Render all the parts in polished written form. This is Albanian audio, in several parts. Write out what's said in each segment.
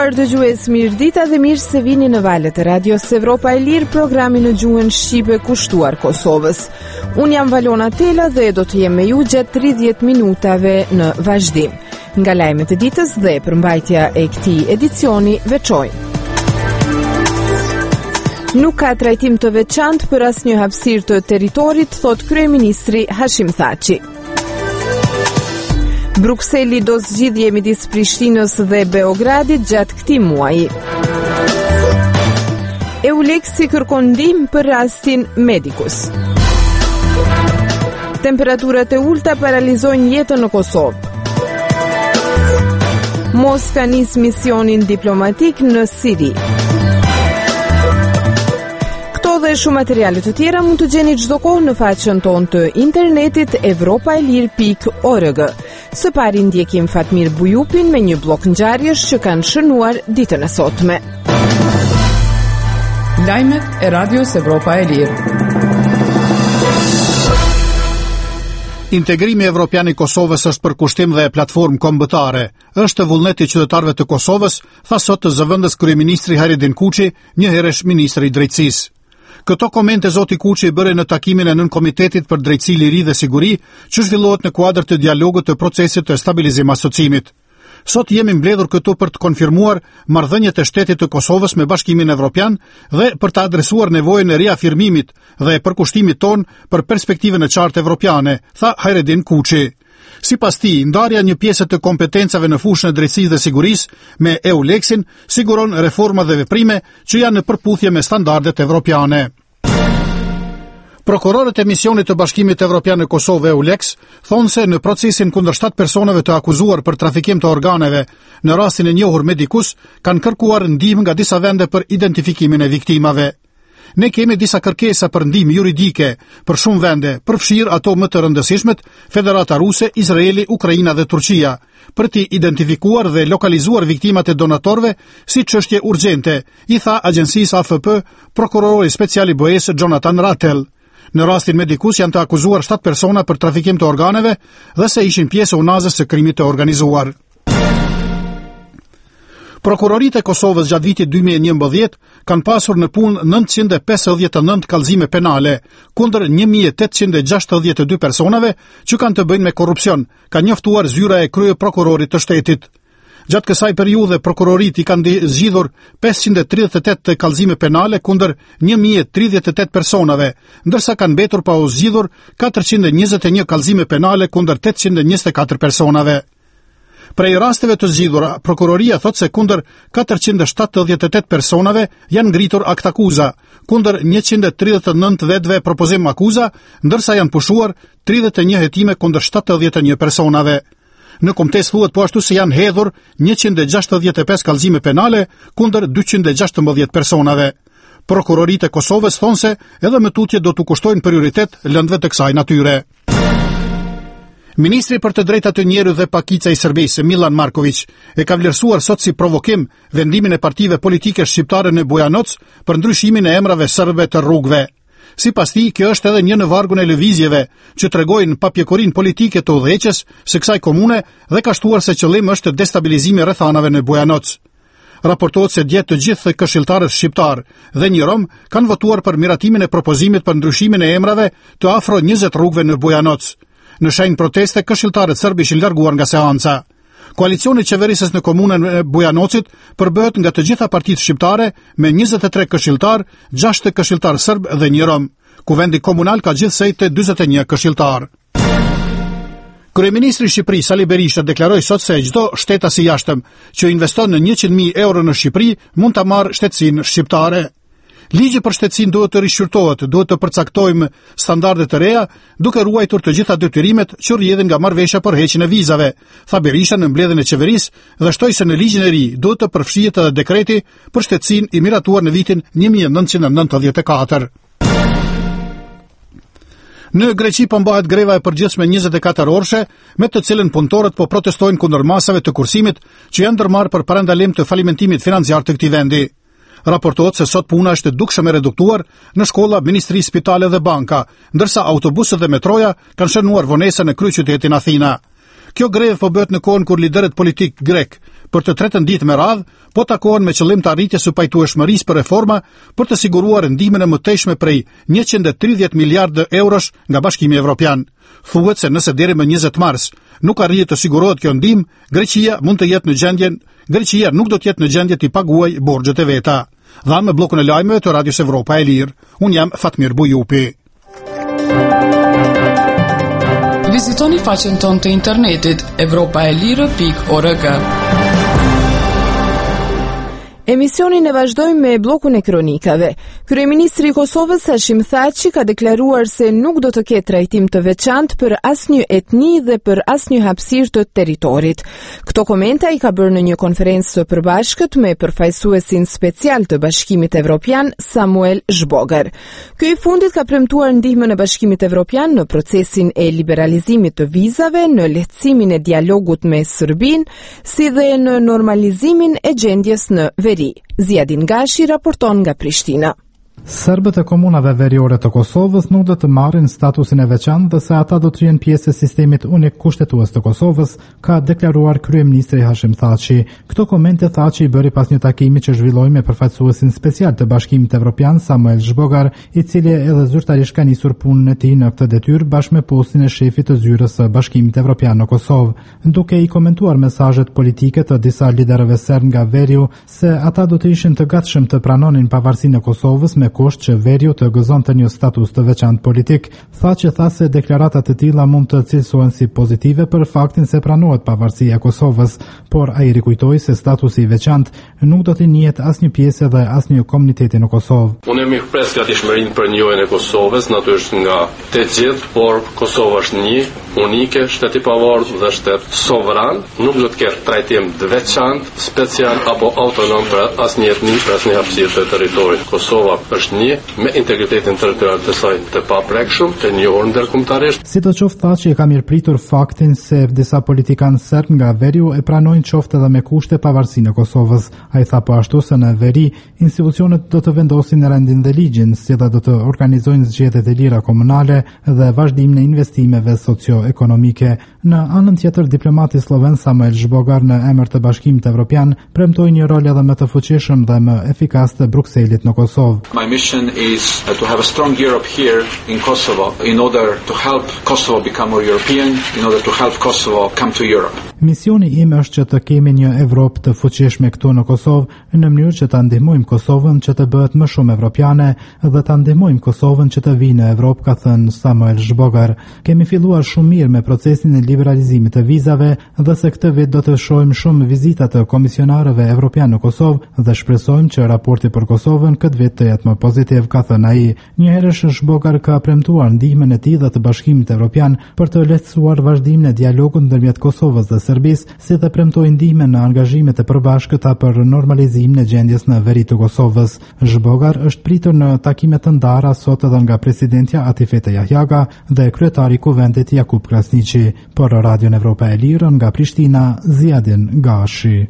nderuar dëgjues, mirëdita dhe mirë se vini në valët e Radios Evropa e Lirë, programi në gjuhën shqipe kushtuar Kosovës. Unë jam Valona Tela dhe do të jem me ju gjatë 30 minutave në vazhdim. Nga lajmet e ditës dhe përmbajtja e këtij edicioni veçojnë. Nuk ka trajtim të veçantë për asnjë hapësirë të territorit, thot kryeministri Hashim Thaçi. Brukseli do zgjidhje midis Prishtinës dhe Beogradit gjatë këtij muaji. EULEX-i kërkon ndihmë për rastin Medicus. Temperaturat e ulta paralizojnë jetën në Kosovë. Moska nis misionin diplomatik në Siri. Këto dhe shumë materiale të tjera mund të gjeni çdo kohë në faqen tonë të internetit evropaelir.org. Së pari ndjekim Fatmir Bujupin me një blok ngjarjesh që kanë shënuar ditën e sotme. Lajmet e Radios Evropa e Lirë. Integrimi evropian i Kosovës është përkushtim dhe platformë kombëtare. Është vullneti i qytetarëve të Kosovës, tha sot të zëvendës kryeministri Hajredin Kuçi, një herësh ministri i drejtësisë. Këto komente zoti Kuçi i bëri në takimin e Nën-Komitetit për Drejtësi, Liri dhe Siguri, që zhvillohet në kuadër të dialogut të procesit të stabilizim asocimit. Sot jemi mbledhur këtu për të konfirmuar marrëdhëniet e shtetit të Kosovës me Bashkimin Evropian dhe për të adresuar nevojën e riafirmimit dhe përkushtimit ton për perspektivën e qartë evropiane, tha Hajredin Kuçi. Sipas tij, ndarja një pjesë të kompetencave në fushën e drejtësisë dhe sigurisë me EULEX-in siguron reforma dhe veprime që janë në përputhje me standardet evropiane. Prokurorët e misionit të Bashkimit Evropian në Kosovë EULEX thonë se në procesin kundër 7 personave të akuzuar për trafikim të organeve në rastin e njohur Medicus kanë kërkuar ndihmë nga disa vende për identifikimin e viktimave. Ne kemi disa kërkesa për ndihmë juridike për shumë vende, përfshirë ato më të rëndësishmet, Federata Ruse, Izraeli, Ukraina dhe Turqia, për t'i identifikuar dhe lokalizuar viktimat e donatorëve si çështje urgjente, i tha agjencisë AFP prokurori special i BE-s Jonathan Rattel. Në rastin Medicus janë të akuzuar 7 persona për trafikim të organeve dhe se ishin pjesë unazës së krimit të organizuar. Prokuroritë e Kosovës gjatë vitit 2011 kanë pasur në punë 959 kallëzime penale kundër 1862 personave që kanë të bëjnë me korrupsion, ka njoftuar zyra e krye prokurorit të shtetit. Gjatë kësaj periudhe prokuroritë i kanë zgjidhur 538 kallëzime penale kundër 1038 personave, ndërsa kanë mbetur pa u zgjidhur 421 kallëzime penale kundër 824 personave. Prej rasteve të zgjidhura, prokuroria thot se kundër 478 personave janë ngritur aktakuza, kundër 139 vetëve propozim akuza, ndërsa janë pushuar 31 hetime kundër 71 personave. Në komtes thuhet po ashtu se janë hedhur 165 kallëzime penale kundër 216 personave. Prokuroritë e Kosovës thonë se edhe më tutje do t'u kushtojnë prioritet lëndëve të kësaj natyre. Ministri për të drejtat të njerëzit dhe pakica i Serbisë, Milan Marković, e ka vlerësuar sot si provokim vendimin e partive politike shqiptare në Bujanoc për ndryshimin e emrave serbe të rrugëve. Sipas tij, kjo është edhe një në vargun e lëvizjeve që tregojnë papjekurinë politike të udhëheqës së kësaj komune dhe ka shtuar se qëllimi është destabilizimi rrethanave në Bujanoc. Raportohet se dje të gjithë këshilltarët shqiptar dhe një rom kanë votuar për miratimin e propozimit për ndryshimin e emrave të afro 20 rrugëve në Bujanoc. Në shenjë proteste, këshilltarët serb ishin larguar nga seanca. Koalicioni qeverisës në komunën e Bujanocit përbëhet nga të gjitha partitë shqiptare me 23 këshilltar, 6 këshilltar serb dhe një rom. Kuvendi komunal ka gjithsej të 41 këshilltar. Kryeministri i Shqipërisë Sali Berisha deklaroi sot se çdo shtetës i jashtëm që investon në 100.000 euro në Shqipëri mund ta marrë shtetësinë shqiptare. Ligji për shtetësinë duhet të rishqyrtohet, duhet të përcaktojmë standarde të reja, duke ruajtur të gjitha detyrimet që rrjedhin nga marrëveshja për heqjen e vizave, tha Berisha në mbledhjen e qeverisë dhe shtoi se në ligjin e ri duhet të përfshihet edhe dekreti për shtetësinë i miratuar në vitin 1994. Në Greqi po mbahet greva e përgjithshme 24 orëshe, me të cilën punëtorët po protestojnë kundër masave të kursimit që janë ndërmarrë për parandalim të falimentimit financiar të këtij vendi. Raportohet se sot puna është dukshëm e reduktuar në shkolla, ministri, spitale dhe banka, ndërsa autobusët dhe metroja kanë shënuar vonesa në kryeqytetin Athina. Kjo grevë po bëhet në kohën kur liderët politik grek për të tretën ditë me radhë, po takohen me qëllim të arritjes së pajtueshmërisë për reforma për të siguruar ndihmën e mëtejshme prej 130 miliardë eurosh nga Bashkimi Evropian. Thuhet se nëse deri më 20 mars nuk arrihet të sigurohet kjo ndihmë, Greqia nuk do të jetë në gjendje të paguajë borxhet e veta. Dhanë me bllokun e lajmeve të Radios Evropa e Lirë. Unë jam Fatmir Bujupi. Vizitoni faqen tonë të internetit europaelire.org. Emisionin e vazhdojmë me bllokun e kronikave. Kryeministri i Kosovës Hashim Thaçi ka deklaruar se nuk do të ketë trajtim të veçantë për asnjë etni dhe për asnjë hapësirë të territorit. Këto komente ai ka bërë në një konferencë të përbashkët me përfaqësuesin special të Bashkimit Evropian Samuel Zhbogar. Ky i fundit ka premtuar ndihmën e Bashkimit Evropian në procesin e liberalizimit të vizave, në lehtësimin e dialogut me Serbinë, si dhe në normalizimin e gjendjes në veri. Ziadin Gashi raporton nga Prishtina. Serbët e komunave veriore të Kosovës nuk do të marrin statusin e veçantë dhe se ata do të jenë pjesë e sistemit unik kushtetues të Kosovës, ka deklaruar kryeministri Hashim Thaçi. Këto komente Thaçi i bëri pas një takimi që zhvilloi me përfaqësuesin special të Bashkimit Evropian Samuel Zhbogar, i cili edhe zyrtarisht ka nisur punën e tij në këtë detyrë bashkë me postin e shefit të zyrës së Bashkimit Evropian në Kosovë, duke i komentuar mesazhet politike të disa liderëve serb nga veriu se ata do të ishin të gatshëm të pranonin pavarësinë e Kosovës me kusht që veriu të gëzonte një status të veçantë politik. Thaçi tha se deklaratat e tilla mund të cilësohen si pozitive për faktin se pranohet pavarësia e Kosovës, por ai rikujtoi se statusi i veçantë nuk do të njihet asnjë pjesë dhe asnjë komuniteti në Kosovë. Unë jam i shpresë gatishmërinë për njohjen e Kosovës, natyrisht nga të gjithë, por Kosova është një unike, shtet i pavarur dhe shtet sovran, nuk do të ketë trajtim të veçantë, special apo autonom për asnjë etni, për asnjë hapësirë të territorit. Kosova është një me integritetin territorial të saj të paprekshëm, të njohur ndërkombëtarisht. Sidoqoftë Thaçi ka mirëpritur faktin se disa politikanë serb nga veriu e pranojnë qoftë edhe me kushte pavarësinë e Kosovës. Ai tha po ashtu se në veri institucionet do të vendosin rendin dhe ligjin, si dhe do të organizojnë zgjedhjet e lira komunale dhe vazhdimin e investimeve socio-ekonomike. Në anën tjetër, diplomati sloven Samuel Zhbogar në emër të Bashkimit Evropian premtoi një rol edhe më të fuqishëm dhe më efikas të Brukselit në Kosovë. My mission is to have a strong Europe here in Kosovo in order to help Kosovo become more European, in order to help Kosovo come to Europe. Misioni im është që të kemi një Evropë të fuqishme këtu në Kosovë në mënyrë që ta ndihmojmë Kosovën që të bëhet më shumë evropiane dhe ta ndihmojmë Kosovën që të vijë në Evropë, ka thënë Samuel Zhbogar. Kemi filluar shumë mirë me procesin e liberalizimit të vizave dhe se këtë vit do të shohim shumë vizita të komisionarëve evropian në Kosovë dhe shpresojmë që raporti për Kosovën këtë vit të jetë më pozitiv, ka thënë ai. Një herësh Zhbogar ka premtuar ndihmën e tij dhe të Bashkimit Evropian për të lehtësuar vazhdimin e dialogut ndërmjet Kosovës dhe Serbisë, si dhe premtoi ndihmën në angazhimet e përbashkëta për normalizimin e gjendjes në veri të Kosovës. Zhbogar është pritur në takime të ndara sot edhe nga presidentja Atifete Jahjaga dhe kryetari i Kuvendit Jakub Krasniqi. Por Radion Evropa e Lirë nga Prishtina, Ziadin Gashi.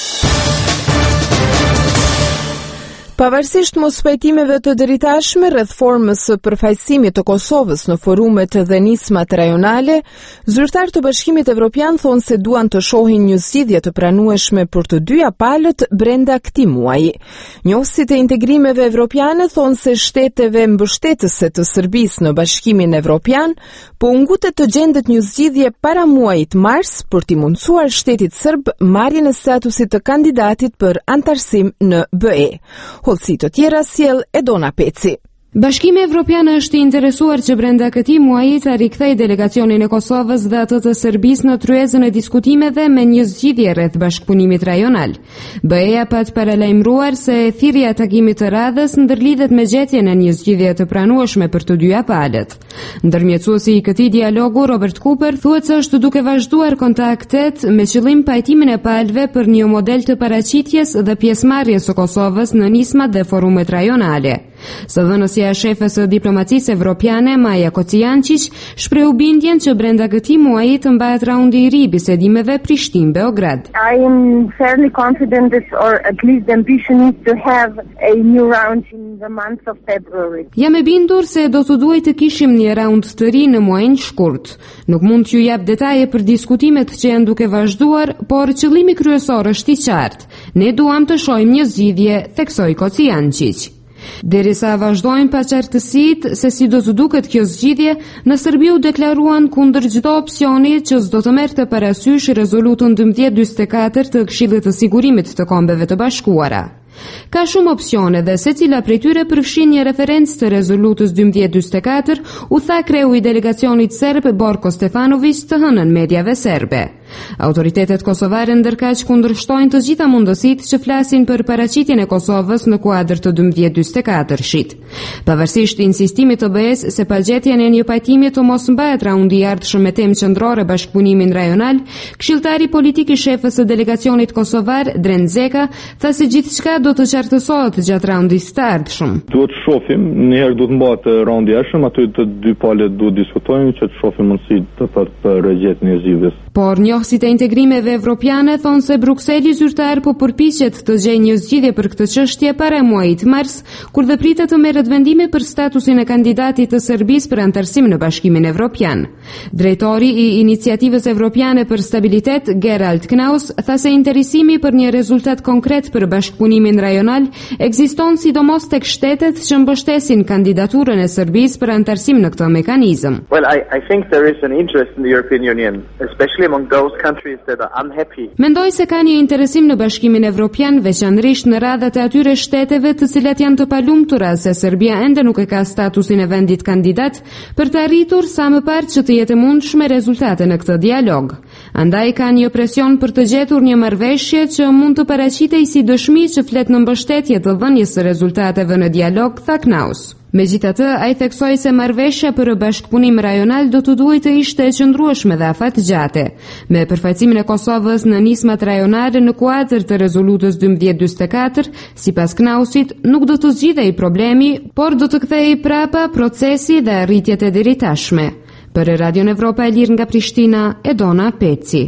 Pavarësisht mos pajtimeve të dritashme rreth formës së përfaqësimit të Kosovës në forumet dhe nismat rajonale, zyrtarët të Bashkimit Evropian thonë se duan të shohin një zgjidhje të pranueshme për të dyja palët brenda këtij muaji. Njohësit e integrimeve evropiane thonë se shteteve mbështetëse të Serbisë në Bashkimin Evropian po ngutet të gjendet një zgjidhje para muajit mars për t'i mundësuar shtetit serb marrjen e statusit të kandidatit për antarësim në BE. Hollësi të tjera sjell Edona Peci. Bashkimi Evropian është i interesuar që brenda këtij muaji të rikthejë delegacionin e Kosovës dhe atë të Serbisë në tryezën e diskutimeve me një zgjidhje rreth bashkëpunimit rajonal. BE-ja pa të paralajmëruar se thirrja e takimit të radhës ndërlidhet me gjetjen e një zgjidhje të pranueshme për të dyja palët. Ndërmjetësuesi i këtij dialogu, Robert Cooper, thuhet se është duke vazhduar kontaktet me qëllim pajtimin e palëve për një model të paraqitjes dhe pjesëmarrjes së Kosovës në nismat dhe forumet rajonale. Së dhënësja e shefes së diplomacisë evropiane Maja Kocijancic shprehu bindjen që brenda këtij muaji të mbahet raundi i ri i bisedimeve Prishtinë-Beograd. I am fairly confident that, or at least the ambition is to have a new round in the month of February. Jam e bindur se do të duhet të kishim një raund të ri në muajin shkurt. Nuk mund t'ju jap detaje për diskutimet që janë duke vazhduar, por qëllimi kryesor është i qartë. Ne duam të shohim një zgjidhje, theksoi Kocijancic. Derisa vazhdojnë paqartësitë se si do të duket kjo zgjidhje, në Serbi u deklaruan kundër çdo opsioni që s'do të merrte parasysh rezolutën 1244 të Këshillit të Sigurimit të Kombeve të Bashkuara. Ka shumë opsione dhe secila prej tyre përfshin një referencë të rezolutës 1244, u tha kreu i delegacionit serb Borko Stefanović të hënën mediave serbe. Autoritetet kosovare ndërkaq kundërshtojnë të gjitha mundësitë që flasin për paraqitjen e Kosovës në kuadër të 1244-shit. Pavarësisht insistimit të BE-s se pagjetjen e një pajtimi të mos mbahet raundi i ardhshëm me temë qendrore bashkëpunimin rajonal, këshilltari politik i shefës së delegacionit kosovar Dren Zeka tha se gjithçka do të qartësohet gjatë raundit të ardhshëm. Duhet të shohim, njëherë duhet mbahet raundi i ardhshëm, aty të dy palët duhet diskutojnë që të shohim mundësitë për rregjetjen e zgjidhjes. Por njohësit e integrimeve evropiane thonë se Brukseli zyrtar po përpiqet të gjejë një zgjidhje për këtë çështje para muajit mars, kur dhe pritet të merret vendimi për statusin e kandidatit të Serbisë për antarësim në Bashkimin Evropian. Drejtori i Iniciativës Evropiane për Stabilitet, Gerald Knaus, tha se interesimi për një rezultat konkret për bashkëpunimin rajonal ekziston sidomos tek shtetet që mbështesin kandidaturën e Serbisë për antarësim në këtë mekanizëm. Well, I think there is an interest in the European Union, especially among those countries that are unhappy. Mendoj se ka një interesim në Bashkimin Evropian, veçanërisht në radhat e atyre shteteve të cilat janë të palumtura se Serbia ende nuk e ka statusin e vendit kandidat, për të arritur sa më parë që të jetë mundshme rezultate në këtë dialog. Andaj ka një presion për të gjetur një marrëveshje që mund të paraqitej si dëshmi që flet në mbështetje të dhënies së rezultateve në dialog, tha Knaus. Megjithatë, ai theksoi se marrëveshja për bashkëpunim rajonal do të duhet të ishte e qëndrueshme dhe afatgjate. Me përfaqësimin e Kosovës në nismat rajonale në kuadër të rezolutës 1244, sipas Knausit, nuk do të zgjidhej problemi, por do të kthehej prapa procesi dhe arritjet e deritashme. Për Radion Evropa e Lirë nga Prishtina, Edona Peci.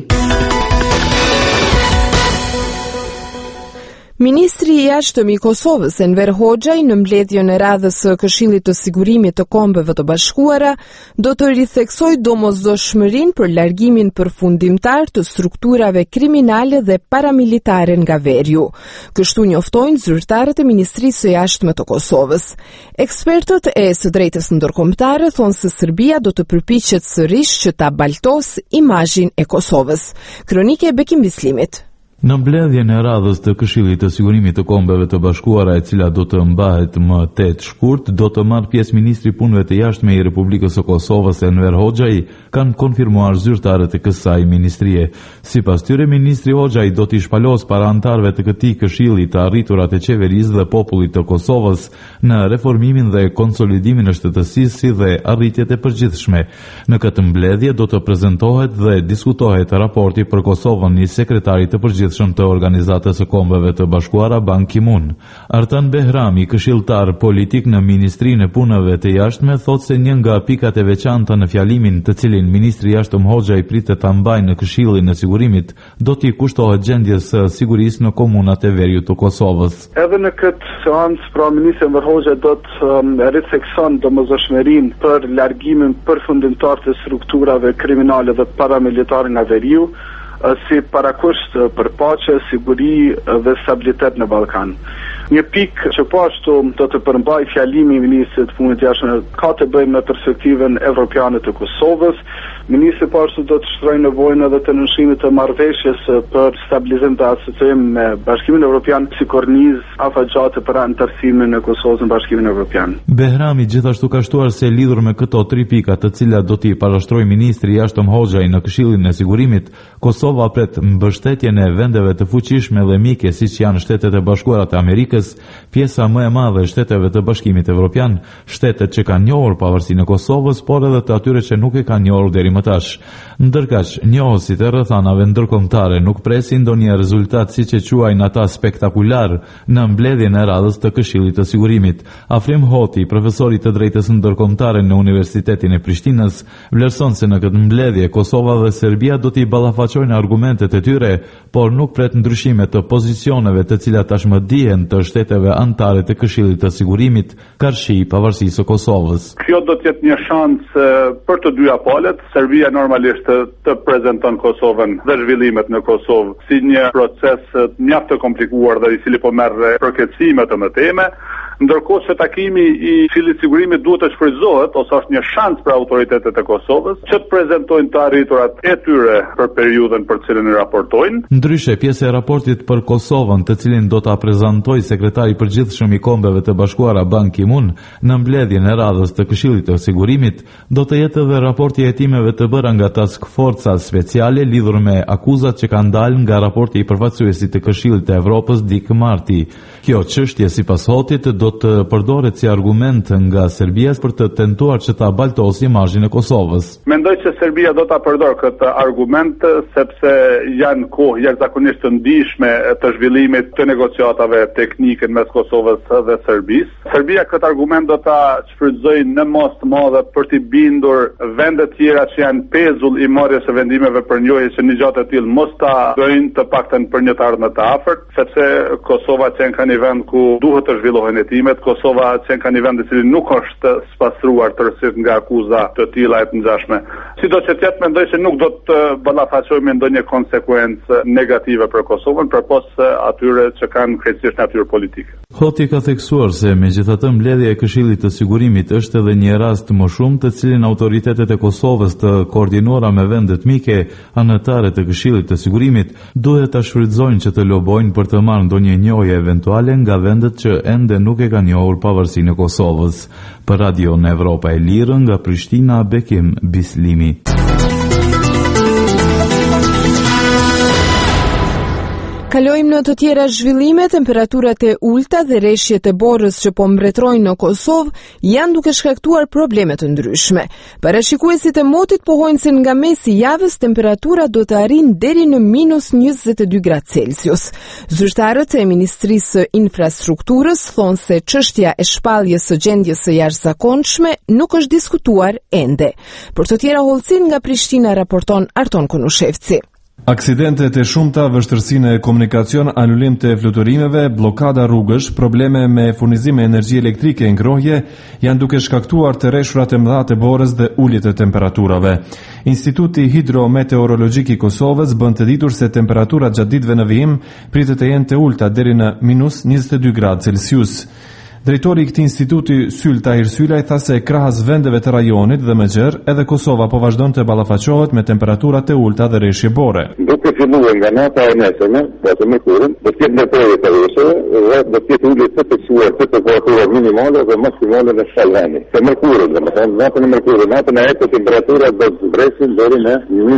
Ministri i jashtëm i Kosovës, Enver Hoxhaj, në mbledhjen e radhës së Këshillit të Sigurimit të Kombeve të Bashkuara, do të ritheksojë domosdoshmërinë për largimin përfundimtar të strukturave kriminale dhe paramilitare nga veriu. Kështu njoftojnë zyrtarët e Ministrisë së Jashtme të Kosovës. Ekspertët e së drejtës ndërkombëtare thonë se Serbia do të përpiqet sërish që ta baltosë imazhin e Kosovës. Kronike e Bekim Bislimit. Në mbledhjen e radhës të Këshillit të Sigurimit të Kombeve të Bashkuara, e cila do të mbahet më 8 shkurt, do të marrë pjesë ministri punëve të jashtme i Republikës së Kosovës, Enver Hoxhaj, kanë konfirmuar zyrtarët e kësaj ministrie. Sipas tyre, ministri Hoxhaj do t'i shpalos para antarëve të këtij këshilli të arriturat e qeverisë dhe popullit të Kosovës në reformimin dhe konsolidimin e shtetësisë si dhe arritjet e përgjithshme. Në këtë mbledhje do të prezantohet dhe diskutohet raporti për Kosovën i sekretarit të përgjithshëm të Organizatës së Kombeve të Bashkuara Ban Ki-moon. Artan Behrami, këshilltar politik në Ministrinë e Punëve të Jashtme, thotë se një nga pikat e veçanta në fjalimin të cilin ministri i jashtëm Hoxhaj pritet ta mbajë në Këshillin e Sigurimit do t'i kushtohet gjendjes së sigurisë në komunat e veriut të Kosovës. Edhe në këtë seancë, pra ministri Enver Hoxhaj do të rithekson domosdoshmërinë për largimin përfundimtar të strukturave kriminale dhe paramilitare nga veriu, si parakusht për paqe, siguri dhe stabilitet në Ballkan. Një pikë që po ashtu do të përmbaj fjalimi i ministrit të punëve të jashtme ka të bëjë me perspektivën evropiane të Kosovës. Ministri po ashtu do të shtrojë nevojën edhe të nënshimit të marrëveshjes për stabilizim dhe asociim me Bashkimin Evropian si kornizë afatgjate për antarësimin e Kosovës në Bashkimin Evropian. Behrami gjithashtu ka shtuar se lidhur me këto 3 pika të cilat do t'i parashtrojë ministri i jashtëm Hoxhaj në Këshillin e Sigurimit, Kosova pret mbështetjen e vendeve të fuqishme dhe mike siç janë Shtetet e Bashkuara të Amerikës, Shqipërisë, pjesa më e madhe e shteteve të Bashkimit Evropian, shtetet që kanë njohur pavarësinë e Kosovës, por edhe të atyre që nuk e kanë njohur deri më tash. Ndërkaq, njohësit e rrethanave ndërkombëtare nuk presin ndonjë rezultat siç e quajnë ata spektakular në mbledhjen e radhës të Këshillit të Sigurimit. Afrim Hoti, profesori të drejtës ndërkombëtare në Universitetin e Prishtinës, vlerëson se në këtë mbledhje Kosova dhe Serbia do t'i ballafaqojnë argumentet e tyre, por nuk pret ndryshime të pozicioneve të cilat tashmë dihen të shteteve anëtare të Këshillit të Sigurimit, karshi pavarësisë së Kosovës. Kjo do të jetë një shans për të dyja palët. Serbia normalisht të prezanton Kosovën dhe zhvillimet në Kosovë si një proces mjaft të komplikuar dhe i cili po merr përkëtësime të mëteme. Ndërkohë që takimi i Këshillit të Sigurimit duhet të shfrytëzohet, ose është një shans për autoritetet e Kosovës që të prezantojnë të arriturat e tyre për periudhën për cilën i raportojnë. Ndryshe, pjesë e raportit për Kosovën, të cilin do ta prezantojë sekretari i përgjithshëm i Kombeve të Bashkuara Ban Ki-moon në mbledhjen e radhës të Këshillit të Sigurimit, do të jetë edhe raporti i hetimeve të bëra nga Task Forca speciale lidhur me akuzat që kanë dalë nga raporti i përfaqësuesit të Këshillit të Evropës Dick Marty. Kjo çështje sipas Hotit do të përdoret si argument nga Serbia për të tentuar që ta baltosë imazhin e Kosovës. Mendoj që Serbia do ta përdor këtë argument sepse janë kohë jashtëzakonisht të ndihshme të zhvillimit të negociatave teknike mes Kosovës dhe Serbisë. Serbia këtë argument do ta shfrytëzojë në mos të madhe për të bindur vende të tjera që janë pezull i marrjes së vendimeve për njohje që një gjatë e tillë mos ta bëjnë të paktën për një të ardhmë të afërt, sepse Kosova qenë ka një vend ku duhet të zhvillohen hetimet. Kosova qenë ka një vend i cili nuk është spastruar tërësisht nga akuza të tilla të ngjashme. Sidoqë të jetë, mendoj se nuk do të ballafaqohemi ndonjë konsekuencë negative për Kosovën, përpos atyre që kanë krejtësisht natyrë politike. Hoti ka theksuar se megjithatë mbledhja e Këshillit të Sigurimit është edhe një rast më shumë të cilin autoritetet e Kosovës të koordinuara me vendet mike anëtare të Këshillit të Sigurimit duhet ta shfrytëzojnë që të lobojnë për të marrë ndonjë njohje eventuale nga vendet që ende nuk e kanë njohur pavarësinë e Kosovës. Për Radio në Evropa e Lirë nga Prishtina, Bekim Bislimi. Kalojmë në të tjera zhvillime. Temperaturat e ulta dhe rreshjet e borës që po mbretrojnë në Kosovë janë duke shkaktuar probleme të ndryshme. Parashikuesit e motit pohojnë se nga mesi javës temperatura do të arrijë deri në -22 gradë Celsius. Zyrtarët e Ministrisë së Infrastrukturës thonë se çështja e shpalljes së gjendjes së jashtëzakonshme nuk është diskutuar ende. Për të tjera hollësin nga Prishtina raporton Arton Konushevci. Aksidentet e shumta, vështërsinë e komunikacion, anulim të fluturimeve, blokada rrugësh, probleme me furnizim e energji elektrike e ngrohje janë duke shkaktuar të rreshurat e mëdha të borës dhe uljet e temperaturave. Instituti Hidrometeorologjik i Kosovës bën të ditur se temperaturat gjatë ditëve në vijim pritet të jenë të ulta deri në -22 gradë Celsius. Drejtori i këtij instituti Syl Tahir Sylaj tha se krahas vendeve të rajonit dhe më gjerë, edhe Kosova po vazhdon të ballafaqohet me temperaturat e ulta dhe rreshje bore. Duke filluar nga nata e nesërme, ose mërkurën, do të jetë ndërprerje të rreshjeve dhe do të jetë ulje të tekstuar të temperatura minimale dhe maksimale në shkallëni. Të mërkurën, domethënë natën e mërkurën, natën e hektë temperatura do të zbresin deri në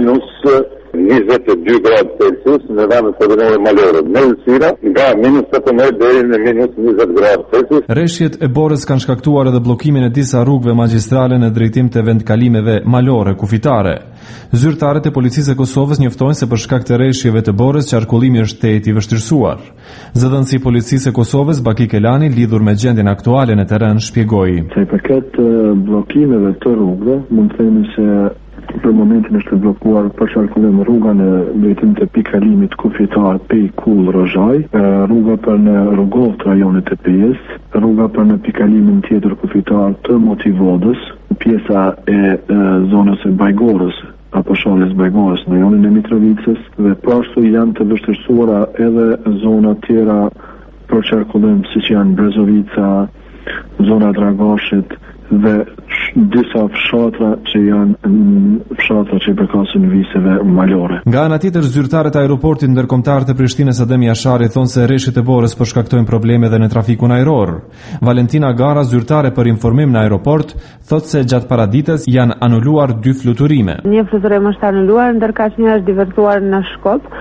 -22 gradë Celsius në vendet përvinore malore. Në Ulësira nga -17 deri në -20 gradë Celsius. Rreshjet e borës kanë shkaktuar edhe bllokimin e disa rrugëve magjistrale në drejtim të vendkalimeve malore kufitare. Zyrtarët e policisë e Kosovës njoftojnë se për shkak të rreshjeve të borës qarkullimi është tehet i vështirësuar. Zëdhënësi i policisë e Kosovës Baki Kelani lidhur me gjendjen aktuale në terren shpjegoi. Sa i përket bllokimeve të rrugëve, mund të themi se për momentin është bllokuar për qarkullim rruga në drejtim të pikëkalimit kufitar Pej Kull Rozhaj, rruga për në rrugov të rajonit të Pejës, rruga për në pikëkalimin tjetër kufitar të Motivodës, pjesa e zonës së Bajgorës apo shalles Bajgorës në rajonin e Mitrovicës, dhe pashtu janë të vështirësuara edhe zona tjera për qarkullim siç janë Brezovica, zona Dragashit dhe disa fshatra që janë fshatra që i përkasin viseve malore. Nga ana tjetër, zyrtarët e aeroportit ndërkombëtar të Prishtinës Adem Jashari thonë se rreshjet e borës po shkaktojnë probleme edhe në trafikun ajror. Valentina Gara, zyrtare për informim në aeroport, thotë se gjatë paradites janë anuluar 2 fluturime. Një fluturim është anuluar, ndërkaq një është divertuar në Shkop.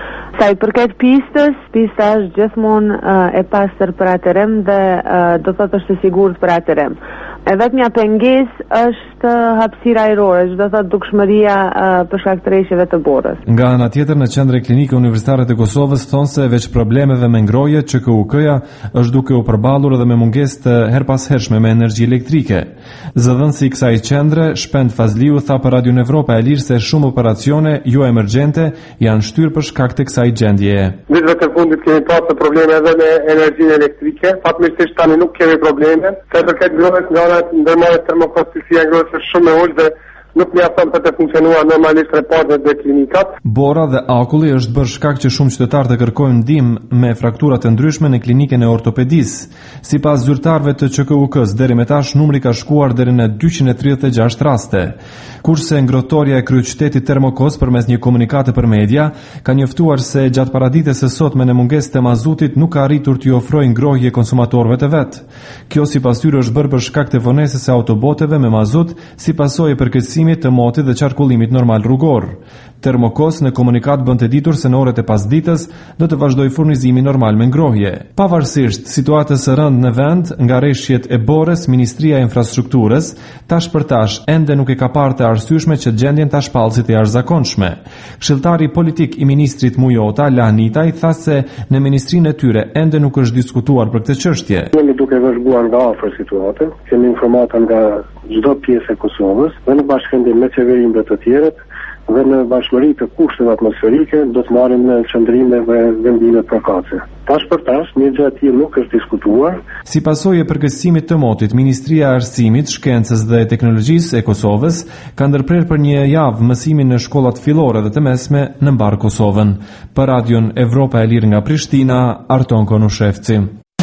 Sa I përket pistës, pista është gjithmonë e pastër për ATRM dhe do thotë është e sigurt për ATRM. E vetmja pengesë është hapësira ajrore, do thotë dukshmëria për shkak të rreshjeve të borës. Nga ana tjetër, në qendrën klinike universitare të Kosovës thonë se veç problemeve me ngrohje, ÇKUK-ja është duke u përballur edhe me mungesë të herpashershme me energji elektrike. Zëdhënësi I kësaj qendre, Shpend Fazliu, tha për Radio Evropa e Lirë se shumë operacione jo emergjente janë shtyrë për shkak të kësaj gjendjeje. Viteve të fundit kemi pasur probleme edhe me energjinë elektrike. Fatmirësisht tani nuk kemi probleme. Sa përket ngrohjes nga ndërmarrjes termokostësia ngrohjes është shumë e ulët dhe nuk mjafton për të funksionuar normalisht reportet dhe klinikat. Bora dhe akulli është bërë shkak që shumë qytetarë të kërkojnë ndihmë me fraktura të ndryshme në klinikën e ortopedisë. Sipas zyrtarëve të ÇKUK-s, deri më tash numri ka shkuar deri në 236 raste. Kurse ngrohtoria e kryeqytetit Termokos përmes një komunikate për media ka njoftuar se gjatë paraditës së sotme në mungesë të mazutit nuk ka arritur t'i ofrojë ngrohje konsumatorëve të vet. Kjo sipas tyre është bërë për shkak të vonesës së autoboteve me mazut si pasojë e përkeqësimit të motit dhe qarkullimit normal rrugor. Termokos në komunikat bën të ditur se në orët e pasditës do të vazhdoj furnizimin normal me ngrohje. Pavarësisht situatës së rëndë në vend nga rreshjet e borës, Ministria e Infrastrukturës tash për tash ende nuk e ka parë të arsyeshme që gjendjen ta shpallësit e jashtëzakonshme. Këshilltari politik I ministrit Mujota, Lahnitaj, tha se në ministrinë e tyre ende nuk është diskutuar për këtë çështje. Jemi duke vëzhguar nga afër situatën, kemi informata nga çdo pjesë e Kosovës dhe në bashkëndim me qeverinë dhe të tjerët dhe në bashkëmëri të kushteve atmosferike do të marrim në qëndrime dhe vendime përkatëse. Tash për tash, një gjë e tillë nuk është diskutuar. Si pasojë e përkeqësimit të motit, Ministria e Arsimit, Shkencës dhe Teknologjisë e Kosovës ka ndërprerë për një javë mësimin në shkollat fillore dhe të mesme në mbar Kosovën. Për Radion Evropa e Lirë nga Prishtina, Arton Konushevci.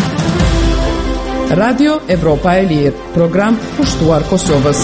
Radio Evropa e Lirë, program pushtuar Kosovës.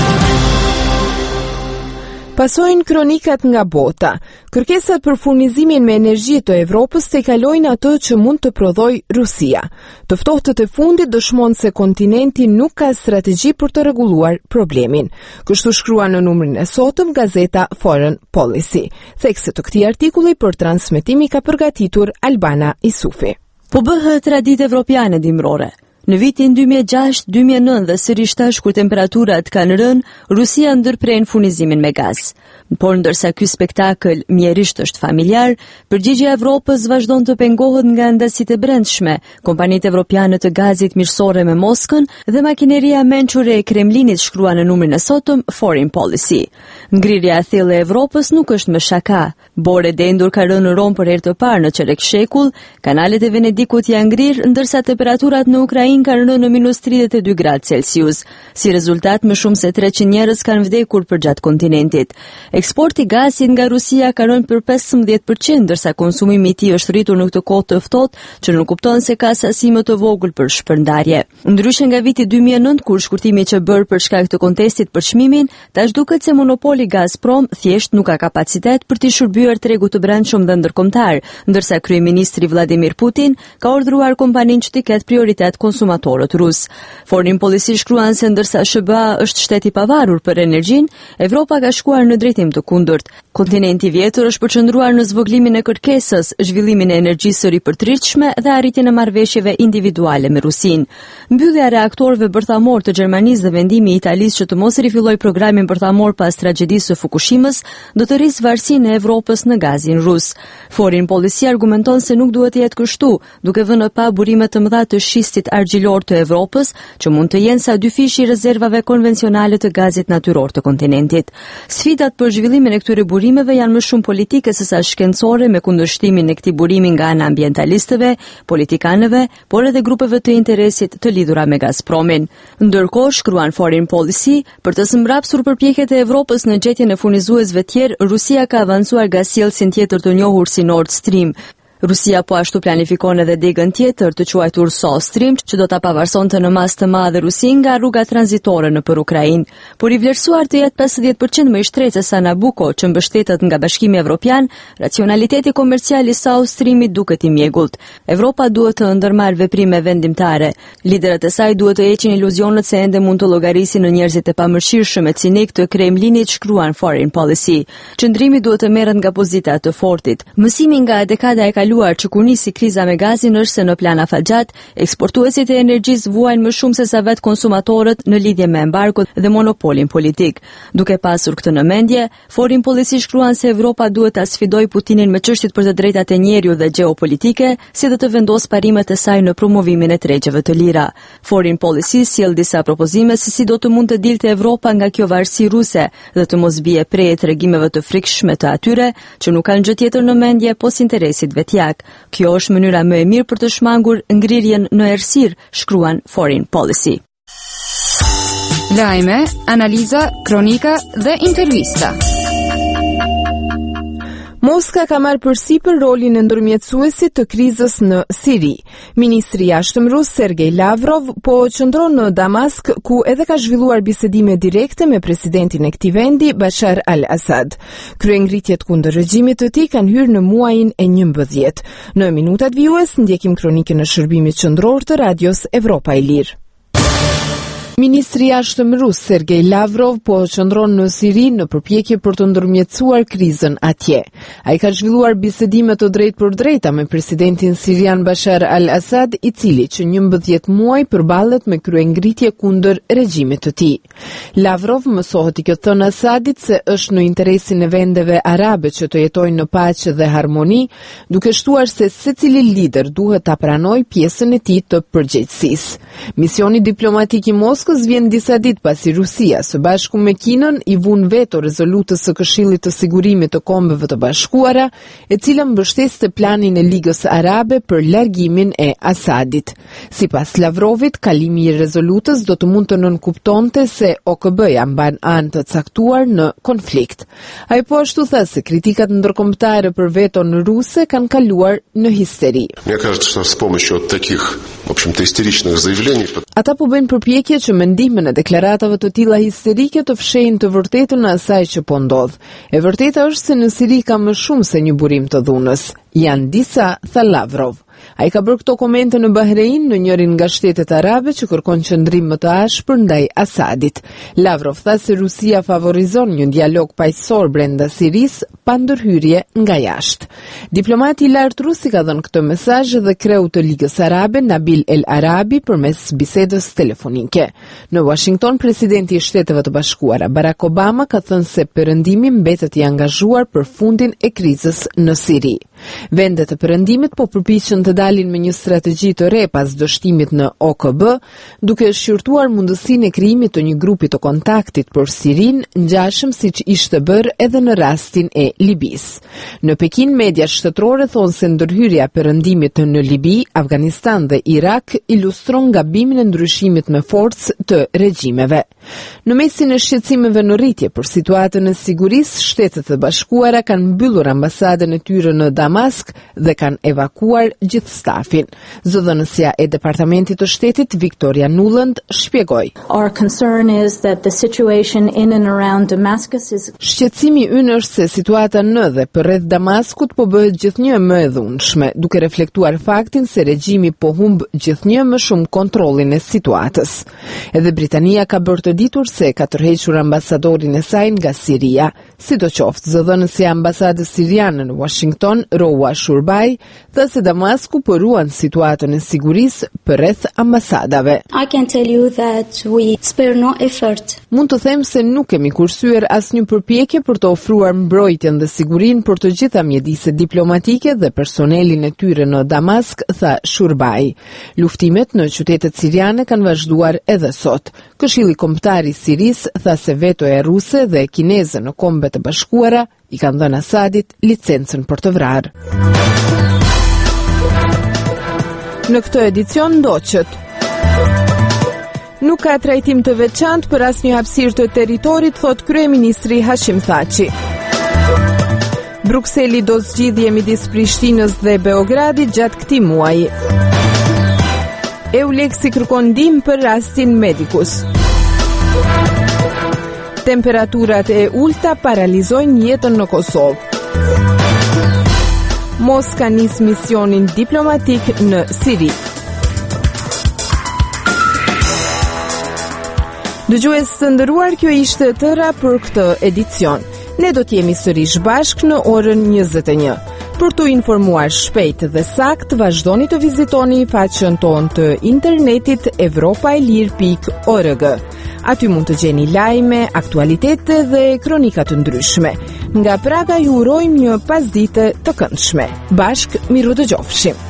Pasojnë kronikat nga bota. Kërkesat për furnizimin me energji të Evropës të kalojnë ato që mund të prodhoj Rusia. Të ftohtët e fundit dëshmon se kontinenti nuk ka strategji për të rregulluar problemin. Kështu shkrua në numrin e sotëm gazeta Foreign Policy. Thekse të këtij artikulli për transmetimi ka përgatitur Albana Isufi. Po bëhet traditë evropiane dimrore. Në vitin 2006-2009 dhe sërish tash kur temperaturat kanë rënë, Rusia ndërpren furnizimin me gaz. Por ndërsa ky spektakël mjerisht është familjar, përgjigjja e Evropës vazhdon të pengohet nga ndasit e brendshme, kompanitë evropiane të gazit mirësore me Moskën dhe makineria mençure e Kremlinit, shkrua në numrin e sotëm Foreign Policy. Ngrirja e thellë e Evropës nuk është më shaka. Bore dendur ka rënë në Rom për herë të parë në çerek shekull, kanalet e Venedikut janë ngrirë ndërsa temperaturat në Ukrainë kanë rënë në -32 gradë Celsius. Si rezultat, më shumë se 300 njerëz kanë vdekur përgjatë kontinentit. Eksporti gazit nga Rusia ka rënë për 15%, ndërsa konsumimi I tij është rritur në këtë kohë të ftohtë, që nuk kupton se ka sasi më të vogël për shpërndarje. Ndryshe nga viti 2009, kur shkurtimi që bërë për shkak të kontestit për çmimin, tash duket se monopoli Gazprom thjesht nuk ka kapacitet për të shërbyer tregut të brendshëm dhe ndërkombëtar, ndërsa kryeministri Vladimir Putin ka urdhëruar kompaninë që të ketë prioritet konsumatorët rus. Foreign Policy shkruan se ndërsa SBA është shtet I pavarur për energjinë, Evropa ka shkuar në drejtim të kundërt. Kontinenti vjetër është përqendruar në zvogëlimin e kërkesës, zhvillimin e energjisë së ripërtritshme dhe arritjen e marrëveshjeve individuale me Rusinë. Mbyllja e reaktorëve bërthamor të Gjermanisë dhe vendimi I Italisë që të mos rifillojë programin bërthamor pas tragjedisë së Fukushimës do të rrisë varësinë e Evropës në gazin rus. Foreign Policy argumenton se nuk duhet të jetë kështu, duke vënë pa burime të mëdha të shistit argjilor të Evropës, që mund të jenë sa 2 fishi I rezervave konvencionale të gazit natyror të kontinentit. Sfidat për zhvillimin e këtyre burimeve janë më shumë politike se sa shkencore, me kundërshtimin e këtij burimi nga ana ambientalistëve, politikanëve, por edhe grupeve të interesit të lidhura me Gazpromin. Ndërkohë, shkruan Foreign Policy, për të së mbrapsur përpjekjet e Evropës në gjetjen e furnizuesve tjerë, Rusia ka avancuar gazsjellësin tjetër të njohur si Nord Stream. Rusia po ashtu planifikon edhe degën tjetër të quajtur South Stream, që do ta pavarësonte në masë të madhe Rusin nga rruga tranzitore nëpër Ukrainë, por i vlerësuar të jetë 50% më i shtrenjtë se sa Nabucco, që mbështetet nga Bashkimi Evropian, racionaliteti komercial i South Streamit duket i mjegullt. Evropa duhet të ndërmarrë veprime vendimtare. Liderët e saj duhet të heqin iluzionet se ende mund të llogarisin në njerëzit e pamëshirshëm e cinik të Kremlinit, shkruan Foreign Policy. Qëndrimi duhet të merret nga pozita të fortit. Mësimi nga dekada e kaluar që kur nisi kriza me gazin është se në plan afatgjat, eksportuesit e energjisë vuajnë më shumë se sa vetë konsumatorët në lidhje me embargot dhe monopolin politik. Duke pasur këtë në mendje, Foreign Policy shkruan se Evropa duhet ta sfidojë Putinin me çështjet për të drejtat e njeriut dhe gjeopolitike, si dhe të vendos parimet e saj në promovimin e tregjeve të lira. Foreign Policy sjell disa propozime se si do të mund të dilte Evropa nga kjo varësi ruse dhe të mos bie prej tregimeve të frikshme të atyre që nuk kanë gjë tjetër në mendje pos interesit vetjak. Kjo është mënyra më e mirë për të shmangur ngrirjen në errësirë, shkruan Foreign Policy. Lajme, analiza, kronika dhe intervista. Moska ka marrë përsipër rolin e ndërmjetësuesit të krizës në Siri. Ministri i jashtëm rus Sergej Lavrov po qëndron në Damask, ku edhe ka zhvilluar bisedime direkte me presidentin e këtij vendi, Bashar al-Assad. Kryengritjet kundër regjimit të tij kanë hyrë në muajin e 11. Në minutat vijues ndjekim kronikën e shërbimit qendror të Radios Evropa e Lirë. Ministri i jashtëm rus Sergej Lavrov po qëndron në Siri në përpjekje për të ndërmjetësuar krizën atje. Ai ka zhvilluar bisedime të drejtë për drejta me presidentin sirian Bashar al-Assad, i cili që 11 muaj përballet me kryengritje kundër regjimit të tij. Lavrov mësohet i këtë thënë Assadit se është në interesin e vendeve arabe që të jetojnë në paqe dhe harmoni, duke shtuar se secili lider duhet ta pranojë pjesën e tij të përgjegjësisë. Misioni diplomatik i Moskës vjen disa ditë pasi Rusia së bashku me Kinën i vun veto rezolutës së Këshillit të Sigurimit të Kombeve të Bashkuara, e cila mbështeste planin e Ligës Arabe për largimin e Asadit. Sipas Lavrovit, kalimi i rezolutës do të mund të nënkuptonte se OKB-ja mban anë të caktuar në konflikt. Ai po ashtu tha se kritikat ndërkombëtare për veton ruse kanë kaluar në histeri. Мне кажется, что с помощью таких, в общем-то, истеричных заявлений. Ata po bëjnë përpjekje që me ndihmën e deklaratave të tilla histerike të fshehin të vërtetën e asaj që po ndodh. E vërteta është se në Siri ka më shumë se një burim të dhunës. Janë disa, tha Lavrov. Ai ka bërë këto komente në Bahrein, në njërin nga shtetet arabe që kërkon qëndrim më të ashpër ndaj Asadit. Lavrov tha se Rusia favorizon një dialog paqësor brenda Siris pa ndërhyrje nga jashtë. Diplomati i lartë rus i ka dhënë këtë mesazh dhe kreu të Ligës Arabe Nabil El Arabi përmes bisedës telefonike. Në Washington, presidenti i Shteteve të Bashkuara Barack Obama ka thënë se Perëndimi mbetet i angazhuar për fundin e krizës në Siri. Vendet e Perëndimit po përpiqen të dalin me një strategji të re pas dështimit në OKB, duke shqyrtuar mundësinë e krijimit të një grupi të kontaktit për Sirin, ngjashëm siç ishte bërë edhe në rastin e Libis. Në Pekin, media shtetërore thonë se ndërhyrja e Perëndimit në Libi, Afganistan dhe Irak ilustron gabimin e ndryshimit me forcë të regjimeve. Në mesin e shqetësimeve në rritje për situatën e sigurisë, Shtetet e Bashkuara kanë mbyllur ambasadën e tyre në Damask dhe kanë evakuar gjithë stafin. Zëdhënësja e Departamentit të Shtetit Victoria Nuland shpjegoi. Our concern is that the situation in and around Damascus is Shqetësimi ynë është se situata në dhe përreth Damaskut po bëhet gjithnjë më e dhunshme, duke reflektuar faktin se regjimi po humb gjithnjë më shumë kontrollin e situatës. Edhe Britania ka bërë të ditur se ka tërhequr ambasadorin e saj nga Siria. Sidoqoftë, zëdhënësja e ambasadës siriane në Washington, Rowa Shurbai, tha se Damasku po ruan situatën e sigurisë përreth ambasadave. I can tell you that we spare no effort. Mund të them se nuk kemi kursyer asnjë përpjekje për të ofruar mbrojtjen dhe sigurinë për të gjitha mjediset diplomatike dhe personelin e tyre në Damask, tha Shurbai. Luftimet në qytetet siriane kanë vazhduar edhe sot. Këshilli Kombëtar i Sirisë tha se vetoja ruse dhe kineze në Kombet e Bashkuara i kanë dhënë Asadit licencën për të vrarë. Në këtë edicion ndoqët. Nuk ka trajtim të veçantë për asnjë hapësirë të territorit, thot kryeministri Hashim Thaçi. Brukseli do zgjidhje midis Prishtinës dhe Beogradit gjatë këtij muaji. Euleksi kërkon ndihmë për rastin Medicus. Temperaturat e ulta paralizojnë jetën në Kosovë. Moska nis misionin diplomatik në Siri. Dëgjues të nderuar, kjo ishte tëra për këtë edicion. Ne do t'jemi sërish bashk në orën 21. Për t'u informuar shpejt dhe sakt, vazhdoni të vizitoni faqen tonë të internetit evropailir.org. Aty mund të gjeni lajme, aktualitete dhe kronika të ndryshme. Nga Praga ju urojmë një pasdite të këndshme. Bashk miru dëgjofshim.